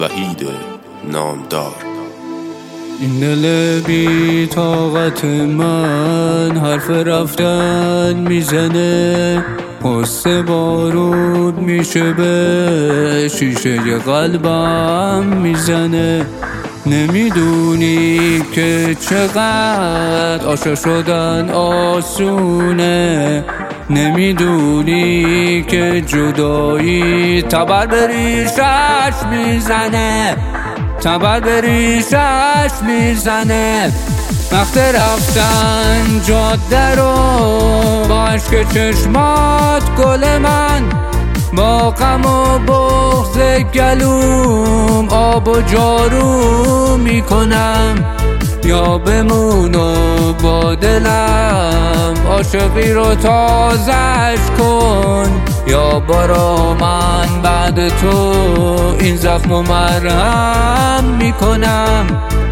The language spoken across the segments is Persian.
وحید نامدار. این دل بی طاقت من حرف رفتن میزنه، قصه بارود میشه به شیشه قلبم میزنه. نمیدونی که چقدر عاشق شدن آسونه، نمیدونی که جدایی تبر به ریشش میزنه، تبر به ریشش میزنه. وقت رفتن جاده رو با عشق چشمات گل من، با غم و بغض گلوم آب و جارو میکنم. یا بمون و با دلم عاشقی رو تازش کن، یا برا من بعد تو این زخم و مرهم میکنم.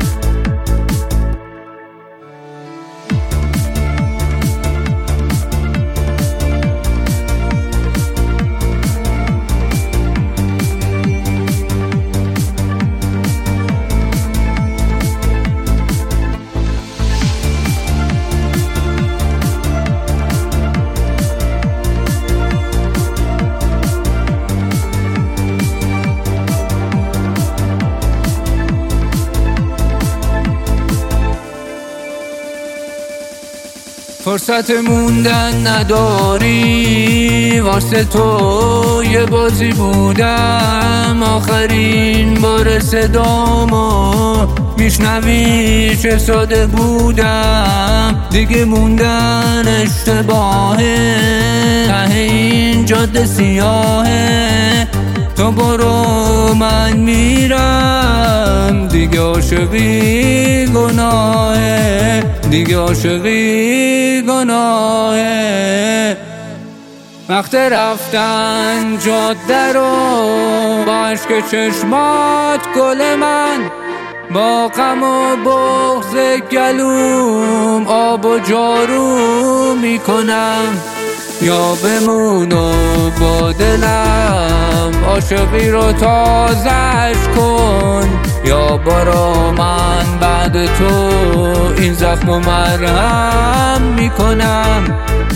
فرصت موندن نداری، واسه تو یه بازی بودم. آخرین بار صدامو میشنوی چه ساده بودم. دیگه موندن اشتباهه، ته این جاده سیاهه. تو برو من میرم، دیگه عاشقی گناهه، دیگه عاشقی گناهه. وقت رفتن جاده رو با عشق چشمات گل من، با غم و بغض گلوم آب و جارو میکنم. یا بمون و با دلم عاشقی رو تازش کن، یا برا من بعد تو این زخم و مرهم میکنم.